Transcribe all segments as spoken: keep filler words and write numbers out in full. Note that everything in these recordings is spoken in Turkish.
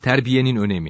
Terbiyenin önemi.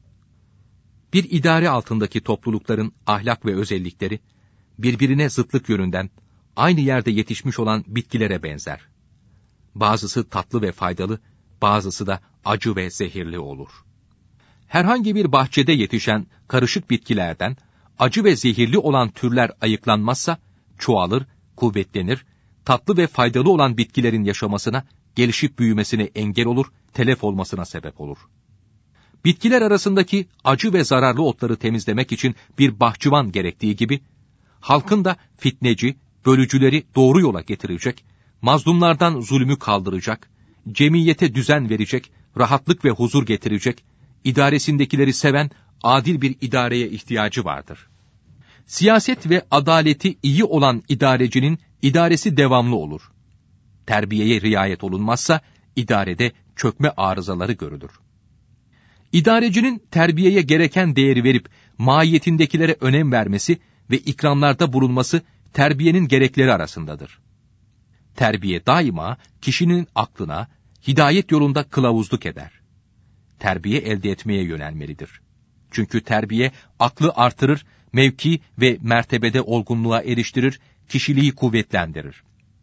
Bir idare altındaki toplulukların ahlak ve özellikleri, birbirine zıtlık yönünden aynı yerde yetişmiş olan bitkilere benzer. Bazısı tatlı ve faydalı, bazısı da acı ve zehirli olur. Herhangi bir bahçede yetişen karışık bitkilerden acı ve zehirli olan türler ayıklanmazsa çoğalır, kuvvetlenir, tatlı ve faydalı olan bitkilerin yaşamasına, gelişip büyümesine engel olur, telef olmasına sebep olur. Bitkiler arasındaki acı ve zararlı otları temizlemek için bir bahçıvan gerektiği gibi, halkın da fitneci, bölücüleri doğru yola getirecek, mazlumlardan zulmü kaldıracak, cemiyete düzen verecek, rahatlık ve huzur getirecek, idaresindekileri seven adil bir idareye ihtiyacı vardır. Siyaset ve adaleti iyi olan idarecinin idaresi devamlı olur. Terbiyeye riayet olunmazsa idarede çökme arızaları görülür. İdarecinin terbiyeye gereken değeri verip mahiyetindekilere önem vermesi ve ikramlarda bulunması terbiyenin gerekleri arasındadır. Terbiye daima kişinin aklına, hidayet yolunda kılavuzluk eder. Terbiye elde etmeye yönelmelidir. Çünkü terbiye aklı artırır, mevki ve mertebede olgunluğa eriştirir, kişiliği kuvvetlendirir.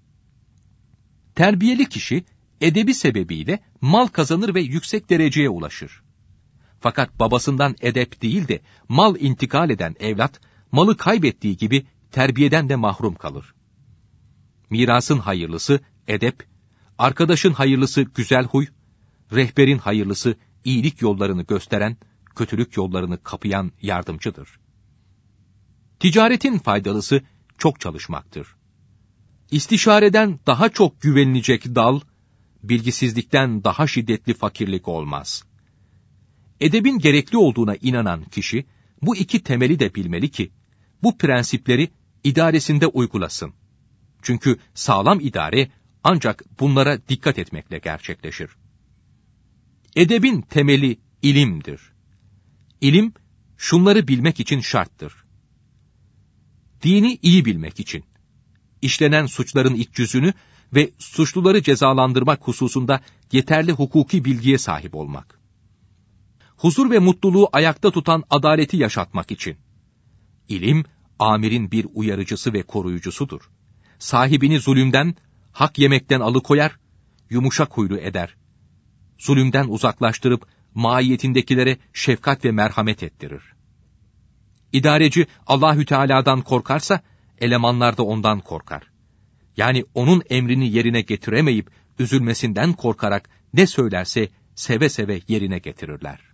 Terbiyeli kişi edebi sebebiyle mal kazanır ve yüksek dereceye ulaşır. Fakat babasından edep değil de mal intikal eden evlat, malı kaybettiği gibi terbiyeden de mahrum kalır. Mirasın hayırlısı edep, arkadaşın hayırlısı güzel huy, rehberin hayırlısı iyilik yollarını gösteren, kötülük yollarını kapayan yardımcıdır. Ticaretin faydalısı çok çalışmaktır. İstişareden daha çok güvenilecek dal, bilgisizlikten daha şiddetli fakirlik olmaz. Edebin gerekli olduğuna inanan kişi, bu iki temeli de bilmeli ki, bu prensipleri idaresinde uygulasın. Çünkü sağlam idare ancak bunlara dikkat etmekle gerçekleşir. Edebin temeli ilimdir. İlim, şunları bilmek için şarttır. Dini iyi bilmek için, işlenen suçların iç yüzünü ve suçluları cezalandırmak hususunda yeterli hukuki bilgiye sahip olmak. Huzur ve mutluluğu ayakta tutan adaleti yaşatmak için. İlim, amirin bir uyarıcısı ve koruyucusudur. Sahibini zulümden, hak yemekten alıkoyar, yumuşak huylu eder. Zulümden uzaklaştırıp, mahiyetindekilere şefkat ve merhamet ettirir. İdareci Allahü Teala'dan korkarsa, elemanlar da ondan korkar. Yani onun emrini yerine getiremeyip, üzülmesinden korkarak ne söylerse seve seve yerine getirirler.